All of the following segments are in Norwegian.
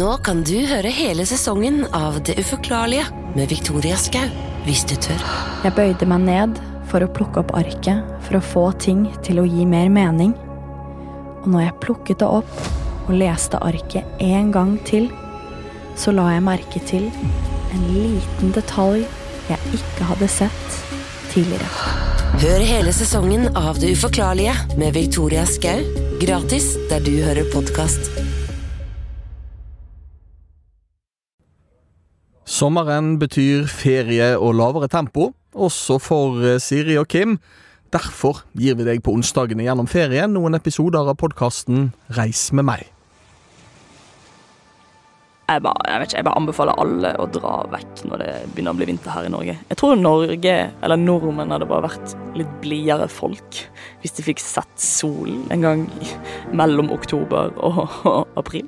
Nå kan du høre hele sesongen av Det Uforklarlige med Victoria Skau, hvis du tør. Jeg bøyde meg ned for å plukke opp arket, for å få ting til å gi mer mening. Og når jeg plukket det opp og leste arket en gang til, så la jeg merke til en liten detalj jeg ikke hadde sett tidligere. Hør hele sesongen av Det Uforklarlige med Victoria Skau, gratis der du hører podcast. Sommeren betyr ferie og lavere tempo, også for Siri og Kim. Derfor gir vi deg på onsdagene gjennom ferien noen episoder av podcasten Reis med meg. Jeg bare anbefaler alle å dra vekk når det begynner å bli vinter her i Norge. Jeg tror Norge, eller nordmenn, hadde bare vært litt blidere folk hvis de fikk sett sol en gang mellom oktober og april.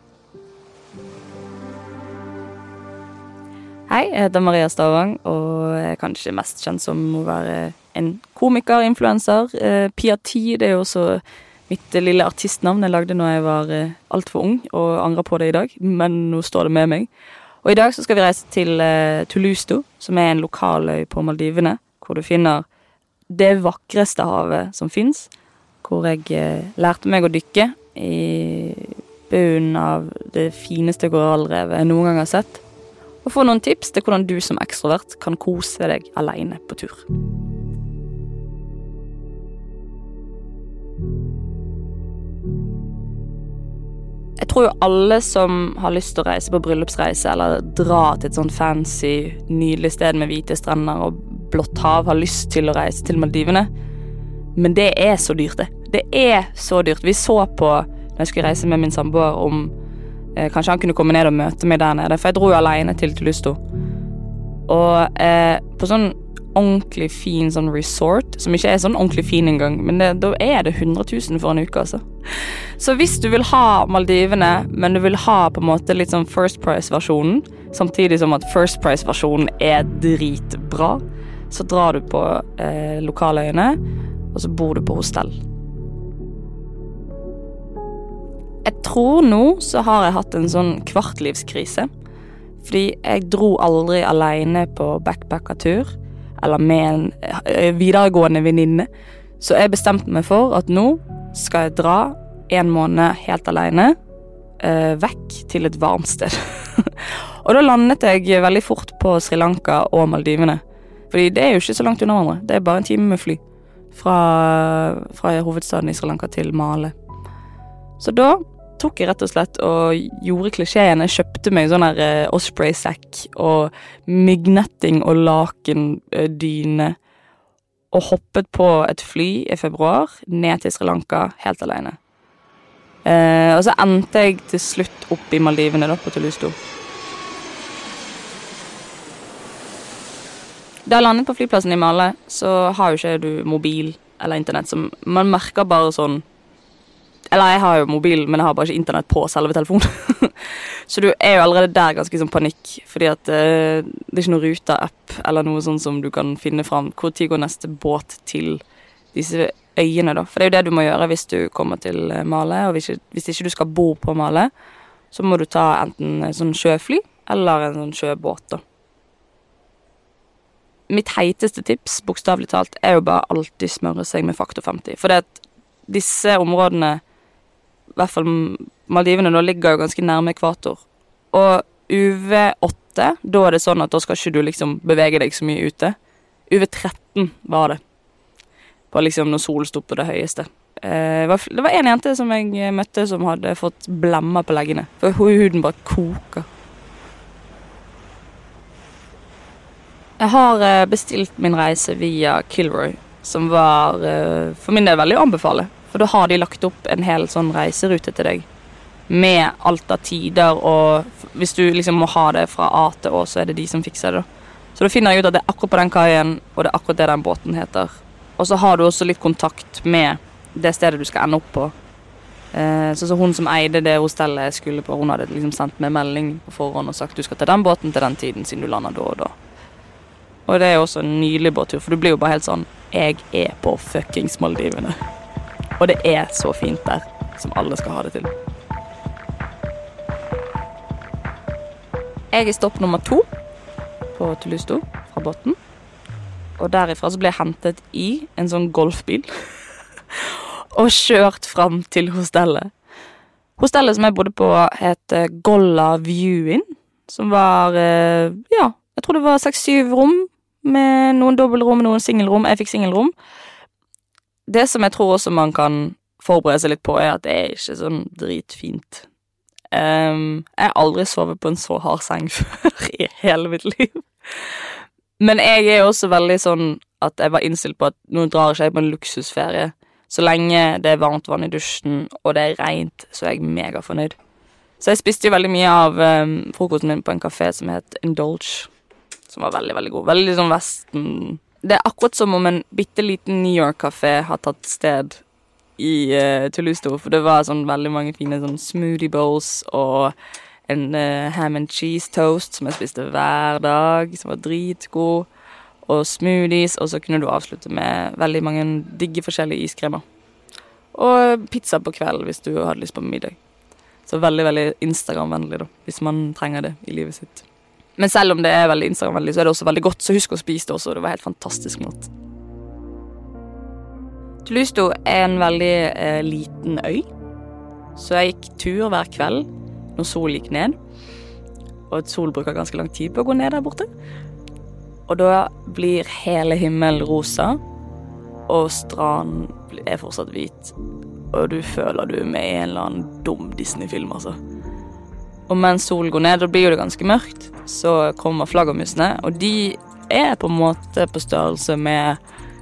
Hei, jeg heter Maria Stavang, og jeg er kanskje mest kjent som å være en komiker, influencer. Pia 10, det er jo også mitt lille artistnavn jeg lagde når jeg var alt for ung, og angrer på det i dag, men nå står det med meg. Og i dag så skal vi reise til Tulusto, som er en lokaløy på Maldivene, hvor du finner det vakreste havet som finnes, hvor jeg lærte meg å dykke i bunnen av det fineste korallrevet jeg noen gang har sett, og få noen tips til hvordan du som ekstrovert kan kose deg alene på tur. Jeg tror jo alle som har lyst til å reise på bryllupsreise eller dra til et sånt fancy, nydelig sted med hvite strender og blått hav har lyst til å reise til Maldivene. Men det er så dyrt det. Det er så dyrt. Vi så på, når jeg skulle reise med min samboer, om kanskje han kunne komme ned og møte meg der nede, for jeg dro jo alene til Tulusto. Og på sånn ordentlig fin sånn resort, som ikke er sånn ordentlig fin engang, men da er det 100 000 for en uke, altså. Så hvis du vil ha Maldivene, men du vil ha på en måte litt sånn First Price-versjonen, samtidig som at First Price-versjonen er dritbra, så drar du på lokaløyene, og så bor du på hostell. Jeg tror nå så har jeg hatt en sånn kvartlivskrise, fordi jeg dro aldri alene på backpackertur, eller med en videregående venninne. Så jeg bestemte meg for at nå skal jeg dra 1 måned helt alene, vekk til et varmt sted. Og da landet jeg veldig fort på Sri Lanka og Maldivene, fordi det er jo ikke så langt unna hverandre. Det er bare 1 time med fly fra hovedstaden i Sri Lanka til Male. Så da tok jeg rett og slett og gjorde klisjeen. Jeg kjøpte meg sånn her Osprey-sekk og myggnetting og lakendyne og hoppet på et fly i februar ned til Sri Lanka helt alene. Og så endte jeg til slutt opp i Maldivene da, på Tulusto. Da jeg landet på flyplassen i Male, så har jo ikke du mobil eller internett, som man merker bare sånn. Eller jeg har jo mobil, men jeg har bare ikke internett på selve telefonen. Så du er jo allerede der ganske sånn panikk, fordi at det er ikke noen ruta-app eller noe sånn som du kan finne frem. Hvor tid går neste båt til disse øyene da? For det er jo det du må gjøre hvis du kommer til Male, og hvis ikke du skal bo på Male, så må du ta enten sånn sjøfly eller en sånn sjøbåt da. Mitt heiteste tips, bokstavlig talt, er jo bare alltid smøre seg med faktor 50. For det at disse områdene, i hvert fall Maldivene, da ligger jo ganske nærme ekvator. Og UV8, da er det sånn at da skal ikke du liksom bevege deg så mye ute. UV13 var det. Bare liksom når solen stod på det høyeste. Det var en jente som jeg møtte som hadde fått blemmer på leggene. For huden bare koker. Jeg har bestilt min reise via Kilroy, som var for min del veldig å anbefale. For da har de lagt opp en hel sånn reiserute til deg, med alt av tider, og hvis du liksom må ha det fra A til Å, så er det de som fikser det. Så da finner jeg ut at det er akkurat på den kajen, og det er akkurat det den båten heter. Og så har du også litt kontakt med det stedet du skal ende opp på. Så hun som eide det hostellet jeg skulle på, hun hadde liksom sendt meg melding på forhånd og sagt du skal ta den båten til den tiden, siden du lander da og da. Og det er jo også en nydelig båttur, for du blir jo bare helt sånn, jeg er på fuckings Maldivene. Og det er så fint der, som alle skal ha det til. Jeg stopp nummer 2 på Tulusto fra båten. Og derifra så ble jeg hentet i en sånn golfbil og kjørt frem til hostellet. Hostellet som jeg bodde på het Golla View Inn, som var, jeg tror det var 6-7 rom, med noen dobbeltrom, noen singelrom. Jeg fikk singelrom. Det som jeg tror også man kan forberede seg litt på, at det ikke sånn dritfint. Jeg har aldri sovet på en så hard seng før i hele mitt liv. Men jeg også veldig sånn at jeg var innstilt på at nå drar ikke jeg på en luksusferie. Så lenge det varmt vann i dusjen, og det rent, så jeg mega fornøyd. Så jeg spiste jo veldig mye av frokosten min på en kafé som het Indulge, som var veldig, veldig god. Veldig sånn vesten. Det akkurat som om en bitteliten New York-kafé har tatt sted i Tulusto, for det var sånn veldig mange fine sånn smoothie bowls og en ham and cheese toast som jeg spiste hver dag, som var dritgod, og smoothies, og så kunne du avslutte med veldig mange digge forskjellige iskremer. Og pizza på kveld hvis du hadde lyst på middag. Så veldig, veldig Instagram-vennlig da, hvis man trenger det i livet sitt. Men selv om det veldig Instagram-vennlig, så det også veldig godt, så husk å spise det også, det var helt fantastisk mat. Tulusto en veldig liten øy, så jeg gikk tur hver kveld når sol gikk ned, og sol bruker ganske lang tid på å gå ned der borte. Og da blir hele himmel rosa, og stranden fortsatt hvit, og du føler du med en eller annen dum Disney-film, altså. Og mens solen går ned, da blir det ganske mørkt, så kommer flaggermusene, og de på en måte på størrelse med,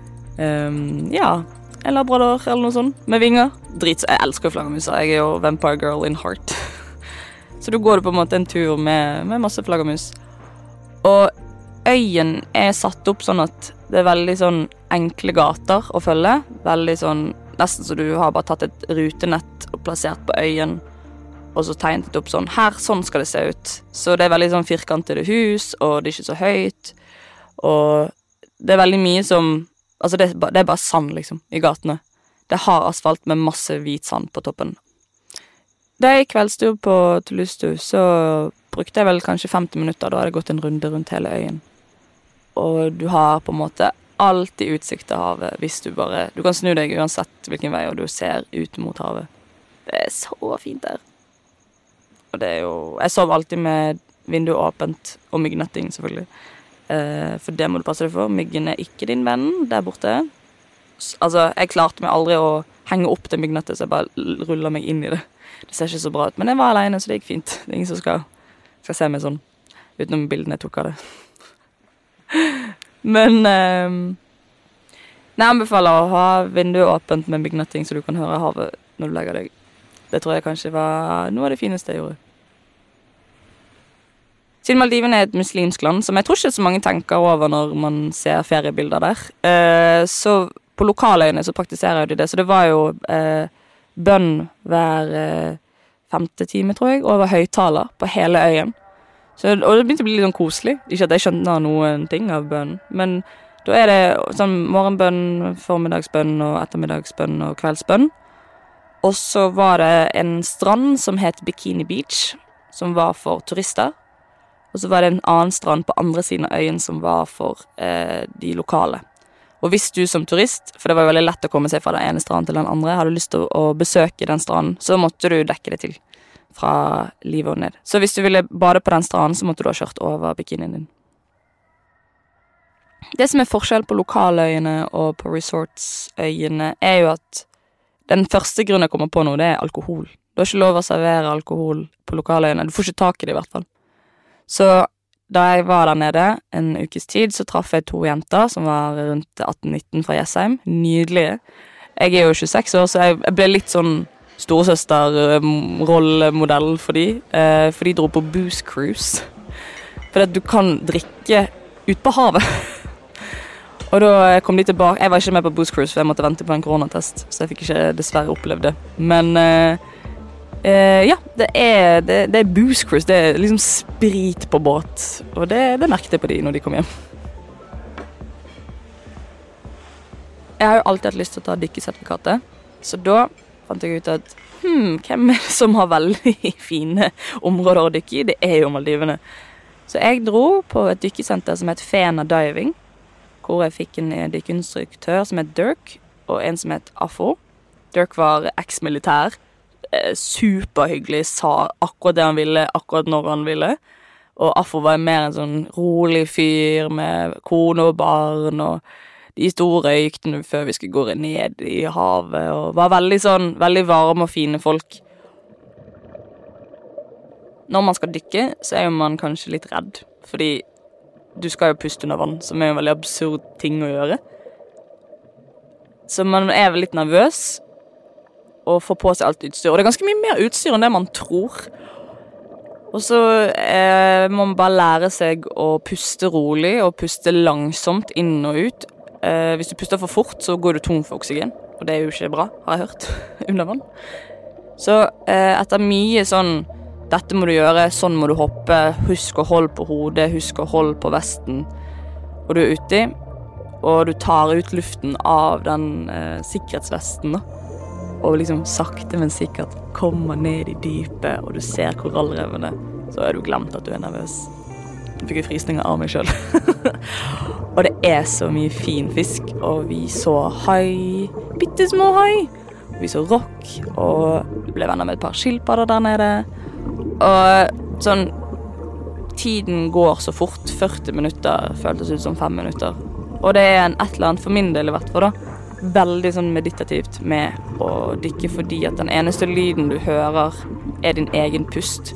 en labrador eller noe sånt, med vinger. Jeg elsker flaggermuser, jeg jo vampire girl in heart. Så da går du på en måte en tur med masse flaggermus. Og øyen satt opp sånn at det veldig sånn enkle gater å følge. Veldig sånn, nesten så du har bare tatt et rutenett og plassert på øyen, og så tegnet det opp sånn, her, sånn skal det se ut. Så det veldig sånn firkantede hus, og det ikke så høyt. Og det veldig mye som, altså det bare sand liksom, i gatene. Det har asfalt med masse hvit sand på toppen. Da jeg kveldstur på Tulusto, så brukte jeg vel kanskje 50 minutter, da hadde jeg gått en runde rundt hele øyen. Og du har på en måte alltid utsikt til havet, hvis du kan snu deg uansett hvilken vei, og du ser ut mot havet. Det så fint der. Og det jo, jeg sov alltid med vinduet åpent, og myggnetting selvfølgelig. For det må du passe deg for, myggen ikke din venn der borte. Altså, jeg klarte meg aldri å henge opp det myggnettet, så jeg bare ruller meg inn i det. Det ser ikke så bra ut, men jeg var alene, så det gikk fint. Det ingen som skal se meg sånn, utenom bildene jeg tok av det. Men jeg anbefaler å ha vinduet åpent med myggnetting, så du kan høre havet når du legger deg. Det tror jeg kanskje var noe av det fineste jeg gjorde. Siden Maldivene et muslimsk land, som jeg tror ikke så mange tenker over når man ser feriebilder der, så på lokaløyene så praktiserer de det, så det var jo bønn hver 5. time, tror jeg, over høyttaler på hele øyen. Og det begynte å bli litt sånn koselig. Ikke at jeg skjønner noen ting av bønn, men da det sånn morgenbønn, formiddagsbønn og ettermiddagsbønn og kveldsbønn. Og så var det en strand som het Bikini Beach, som var for turister. Og så var det en annen strand på andre siden av øyen som var for de lokale. Og hvis du som turist, for det var jo veldig lett å komme seg fra den ene stranden til den andre, hadde lyst til å besøke den stranden, så måtte du dekke det til fra livet og ned. Så hvis du ville bade på den stranden, så måtte du ha kjørt over bikinien din. Det som forskjell på lokaløyene og på resortsøyene jo at den første grunnen jeg kommer på nå, det alkohol. Du har ikke lov å servere alkohol på lokaløyene. Du får ikke tak i det i hvert fall. Så da jeg var der nede en ukes tid, så traff jeg 2 jenter som var rundt 18-19 fra Jessheim. Nydelige. Jeg jo 26 år, så jeg ble litt sånn storesøster-rollemodell for de dro på booze cruise. For at du kan drikke ut på havet. Og da kom de tilbake. Jeg var ikke med på booze cruise, for jeg måtte vente på en koronatest, så jeg fikk ikke dessverre opplevd det. Men ja, det booze cruise, det liksom sprit på båt, og det merket jeg på de når de kom hjem. Jeg har jo alltid hatt lyst til å ta dykkesertifikatet, så da fant jeg ut at hvem det som har veldig fine områder å dykke i? Det jo Maldivene. Så jeg dro på et dykkesenter som het Fena Diving, hvor jeg fikk en dykkeinstruktør som het Dirk, og en som het Afo. Dirk var eks-militær, superhyggelig, sa akkurat det han ville, akkurat når han ville. Og Afo var mer en sånn rolig fyr med kone og barn, og de store røykene før vi skulle gå ned i havet, og var veldig varme og fine folk. Når man skal dykke, så jo man kanskje litt redd, fordi du skal jo puste under vann, som jo en veldig absurd ting å gjøre. Så man vel litt nervøs, og får på seg alt utstyr. Og det ganske mye mer utstyr enn det man tror. Og så må man bare lære seg å puste rolig, og puste langsomt inn og ut. Hvis du puster for fort, så går du tom for oksygen, og det jo ikke bra, har jeg hørt, under vann. Så etter mye sånn, dette må du gjøre, sånn må du hoppe, husk å holde på hodet, husk å holde på vesten, og du ute, og du tar ut luften av den sikkerhetsvesten da, og liksom sakte, men sikkert kommer ned i dypet, og du ser korallrevene, så du glemt at du nervøs. Jeg fikk frysninger av meg selv. Og det så mye fin fisk, og vi så hai, bittesmå hai, og vi så rock, og ble venner med et par skilpadder der nede. Og sånn, tiden går så fort, 40 minutter føltes ut som 5 minutter. Og det et eller annet for min del i hvert fall da, veldig sånn meditativt med å dykke, fordi at den eneste lyden du hører din egen pust.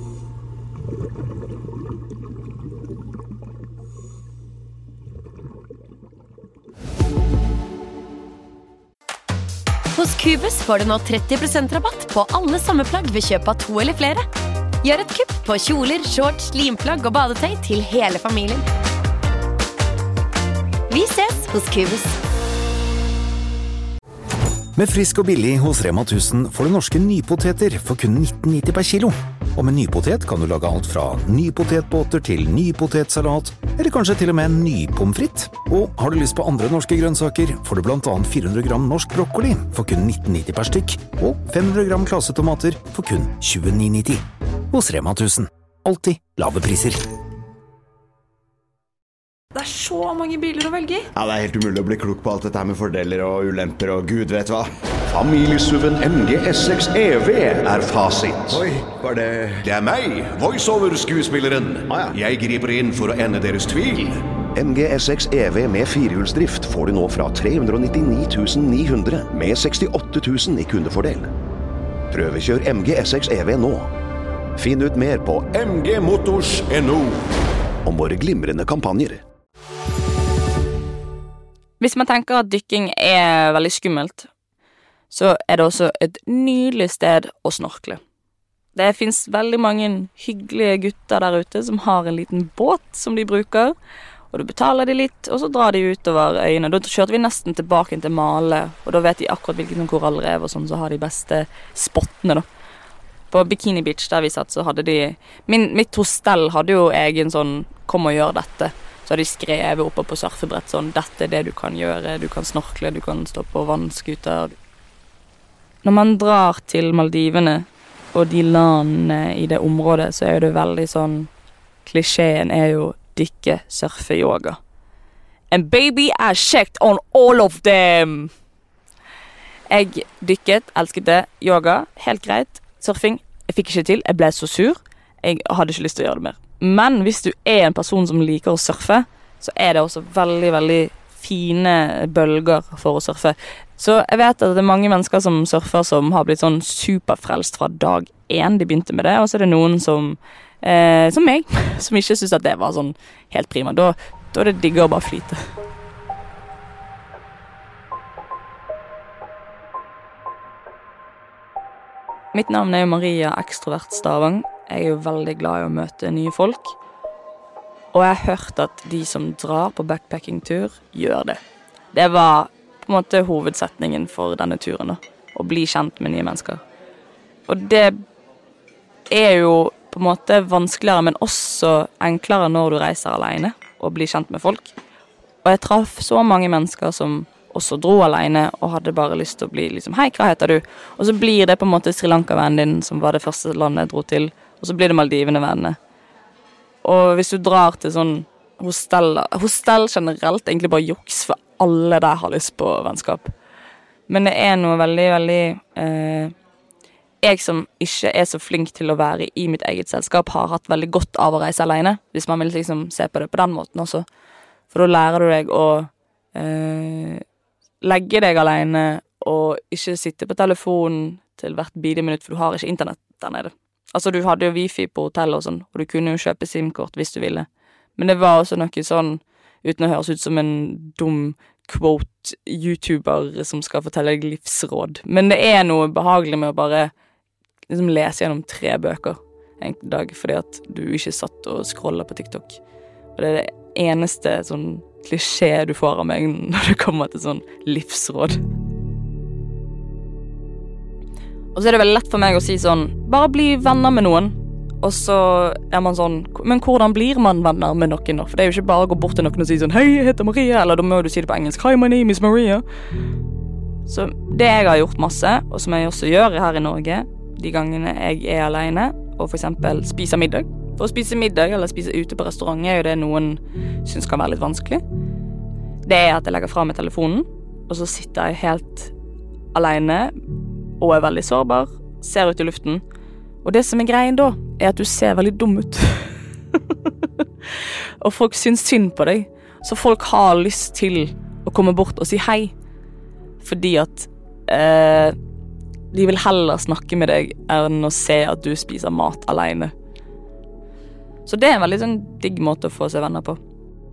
Hos Cubus får du nå 30% rabatt på alle sommerplagg ved kjøp av 2 eller flere. Gjør et kupp på kjoler, shorts, limplagg og badetøy til hele familien. Vi ses hos Cubus. Med frisk og billig hos Rema 1000 får du norske nypoteter for kun 19,90 per kilo. Og med nypotet kan du lage alt fra nypotetbåter til nypotetsalat, eller kanskje til og med nypomfritt. Og har du lyst på andre norske grønnsaker, får du blant annet 400 gram norsk brokkoli for kun 19,90 per stykk, og 500 gram klasetomater for kun 29,90. Hos Rema 1000. Alltid lave priser. Det så mange biler å velge i. Ja, det helt umulig å bli klok på alt dette her med fordeler og ulemper og gud vet hva. Familiesuven MG S6 EV fasit. Oi, var det... Det meg, voiceover-skuespilleren. Jeg griper inn for å ende deres tvil. MG S6 EV med firehjulsdrift får du nå fra 399 900 med 68 000 i kundefordel. Prøvekjør MG S6 EV nå. Finn ut mer på mgmotors.no om våre glimrende kampanjer. Hvis man tenker at dykking veldig skummelt, så det også et nydelig sted å snorkle. Det finnes veldig mange hyggelige gutter der ute som har en liten båt som de bruker, og du betaler de litt, og så drar de utover øyene. Da kjørte vi nesten tilbake til Male, og da vet de akkurat hvilken korallrev og sånn, så har de beste spottene da. På Bikini Beach der vi satt, så hadde de... Mitt hostell hadde jo egen sånn, kom og gjør dette. Så hadde de skrevet oppe på surfebrett sånn, dette det du kan gjøre, du kan snorkle, du kan stå på vannskuter. Når man drar til Maldivene, og de landene i det området, så det veldig sånn, klisjeen jo dykke, surfe, yoga. And baby, I checked on all of them! Jeg dykket, elsket det, yoga, helt greit. Surfing, jeg fikk ikke til, jeg ble så sur, jeg hadde ikke lyst til å gjøre det mer. Men hvis du en person som liker å surfe, så det også veldig, veldig fine bølger for å surfe. Så jeg vet at det mange mennesker som surfer som har blitt sånn superfrelst fra dag 1, de begynte med det, og så det noen som meg, som ikke synes at det var sånn helt prima. Da det digger å bare flyte. Mitt navn jo Maria Ekstrovert Stavang. Jeg jo veldig glad i å møte nye folk. Og jeg har hørt at de som drar på backpacking-tur, gjør det. Det var på en måte hovedsetningen for denne turen, da. Å bli kjent med nye mennesker. Og det jo på en måte vanskeligere, men også enklere når du reiser alene og blir kjent med folk. Og jeg traff så mange mennesker som også dro alene og hadde bare lyst til å bli liksom, hei, hva heter du? Og så blir det på en måte Sri Lanka-vennen din, som var det første landet jeg dro til, og så blir det Maldivene-vennene. Og hvis du drar til sånn hostell generelt, egentlig bare juks, for alle der har lyst på vennskap. Men det noe veldig, veldig... jeg som ikke så flink til å være i mitt eget selskap, har hatt veldig godt av å reise alene, hvis man vil liksom se på det på den måten også. For da lærer du deg å legge deg alene, og ikke sitte på telefonen til hvert bidige minutt, for du har ikke internett der nede. Altså, du hadde jo wifi på hotell og sånn, og du kunne jo kjøpe SIM-kort hvis du ville. Men det var også noe sånn, uten å høres ut som en dum quote-youtuber som skal fortelle deg livsråd. Men det noe behagelig med å bare liksom lese gjennom 3 bøker en dag, fordi at du ikke satt og scroller på TikTok. Og det det eneste sånn klisjé du får av meg når det kommer til sånn livsråd. Og så det veldig lett for meg å si sånn, bare bli venner med noen. Og så man sånn, men hvordan blir man venner med noen nå? For det jo ikke bare å gå bort til noen og si sånn, hei, jeg heter Maria, eller da må du si det på engelsk, hi, my name is Maria. Så det jeg har gjort masse, og som jeg også gjør her i Norge, de gangene jeg alene, og for eksempel spiser middag. For å spise middag eller spise ute på restaurant jo det noen synes kan være litt vanskelig. Det at jeg legger fra meg telefonen, og så sitter jeg helt alene, og veldig sårbar, ser ut i luften. Og det som greien da, at du ser veldig dum ut. Og folk synes synd på deg. Så folk har lyst til å komme bort og si hei. Fordi at de vil heller snakke med deg enn å se at du spiser mat alene. Så det en veldig sånn digg måte å få seg venner på.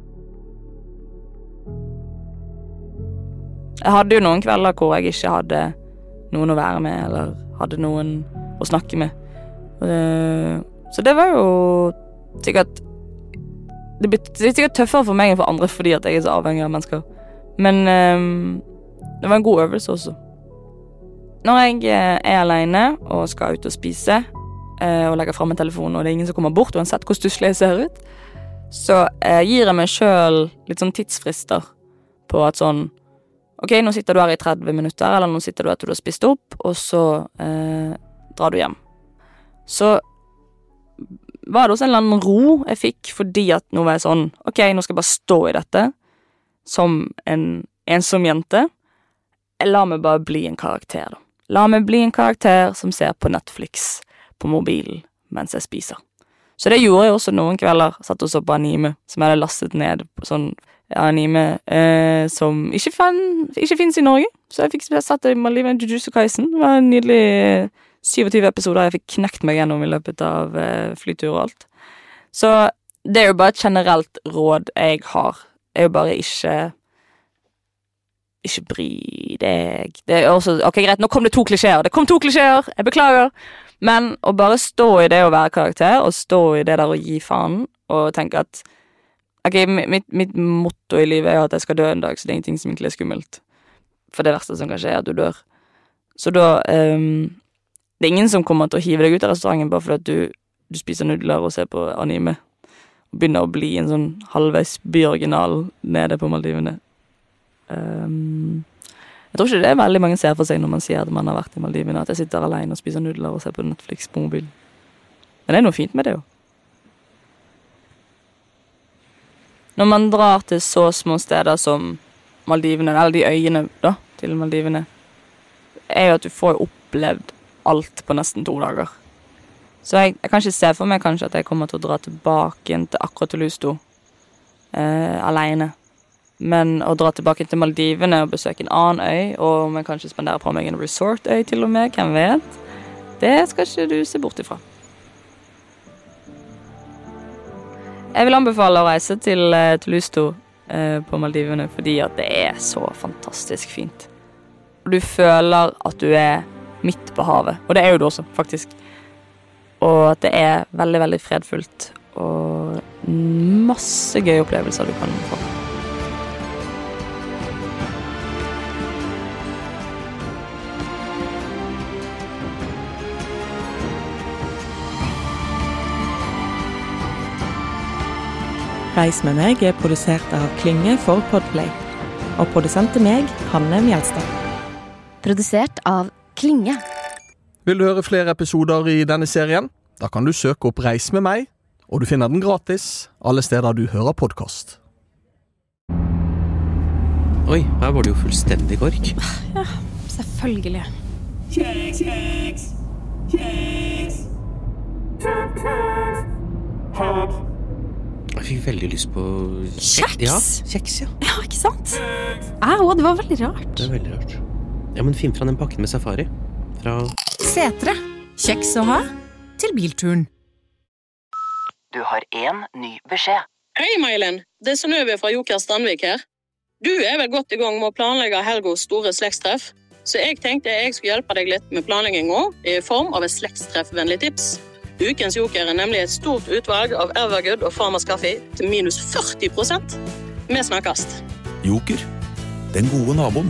Jeg hadde jo noen kvelder hvor jeg ikke hadde noen å være med, eller hadde noen å snakke med. Så det var jo sikkert det er sikkert tøffere for meg enn for andre fordi at jeg så avhengig av mennesker. Men det var en god øvelse også. Når jeg alene og skal ut og spise og legger frem en telefon og det ingen som kommer bort uansett hvor stusslig jeg ser ut, så gir jeg meg selv litt sånn tidsfrister på at sånn ok, nå sitter du her i 30 minutter, eller nå sitter du etter du har spist opp, og så drar du hjem. Så var det også en eller annen ro jeg fikk, fordi at nå var jeg sånn, ok, nå skal jeg bare stå i dette, som en ensom jente. La meg bare bli en karakter da. La meg bli en karakter som ser på Netflix på mobilen mens jeg spiser. Så det gjorde jeg også noen kvelder, satt og så på anime, som jeg hadde lastet ned på sånn anime som ikke finnes i Norge. Så jeg fikk sett det i Maldiven, Jujutsu Kaisen. Det var en nydelig 27 episoder jeg fikk knekt meg gjennom i løpet av flytur og alt. Så det jo bare et generelt råd jeg har. Jo bare ikke bry deg. Det også, ok, greit, nå kom det 2 klisjeer. Det kom 2 klisjeer, jeg beklager. Men å bare stå i det å være karakter, og stå i det der å gi faen, og tenke at ok, mitt motto i livet at jeg skal dø en dag, så det ingenting som egentlig skummelt. For det verste som kan skje at du dør. Så da det ingen som kommer til å hive deg ut av restauranten bare fordi at du spiser nudler og ser på anime og begynner å bli en sånn halvveis byoriginal nede på Maldivene. Jeg tror ikke det veldig mange ser for seg når man sier at man har vært i Maldivene, at jeg sitter alene og spiser nudler og ser på Netflix på mobilen. Men det noe fint med det jo. Når man drar til så små steder som Maldivene, eller de øyene da, til Maldivene, jo at du får opplevd alt på nesten 2 dager. Så jeg kan ikke se for meg kanskje at jeg kommer til å dra tilbake til akkurat til Lusto alene. Men å dra tilbake til Maldivene og besøke en annen øy, og man kanskje spenderer på meg en resort-øy til og med, hvem vet? Det skal ikke du se bort ifra. Jeg vil anbefale å reise til Lusto på Maldivene, fordi at det så fantastisk fint. Og du føler at du midt på havet, og det jo du også, faktisk. Og at det veldig, veldig fredfullt, og masse gøye opplevelser du kan få. Reis med meg produsert av Klynge for Podplay, og produsent til meg, Hanne Mjelstad. Produsert av Klynge. Vil du høre flere episoder i denne serien? Da kan du søke opp Reis med meg, Og du finner den gratis alle steder du hører podcast. Oi, her var det jo fullstendig kork. Ja, selvfølgelig. Kjeks, kjeks, kjeks. Jeg fikk veldig lyst på Kjeks? Ja, kjeks, ja. Ja, ikke sant? Det var veldig rart. Det er veldig rart. Ja, men finn fra den pakken med safari. Fra Setre. Kjeks å ha til bilturen. Du har en ny beskjed. Hei, Mailen. Det er Synnøve fra Joker Strandvik her. Du er vel godt i gang med å planlegge Helgos store slektstreff, så jeg tenkte jeg skulle hjelpe deg litt med planleggingen i form av et slektstreffvennlig tips. Ukens Joker er nemlig et stort utvalg av Evergood og Farmers Kaffe til minus 40%. Vi snakkes. Joker, den gode naboen.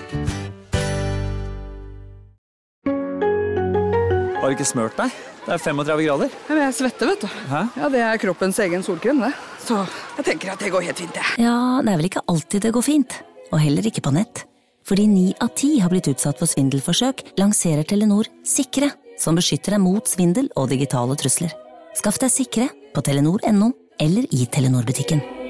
Har du ikke smørt deg? Det er 35 grader. Ja, men jeg svetter, vet du. Hæ? Ja, det er kroppens egen solkrem, det. Så jeg tenker at det går helt fint, det. Ja, det er vel ikke alltid det går fint. Og heller ikke på nett. Fordi 9 av 10 har blitt utsatt for svindelforsøk, lanserer Telenor Sikre, som beskytter deg mot svindel og digitale trusler. Skaff deg Sikre på Telenor.no eller i Telenor-butikken.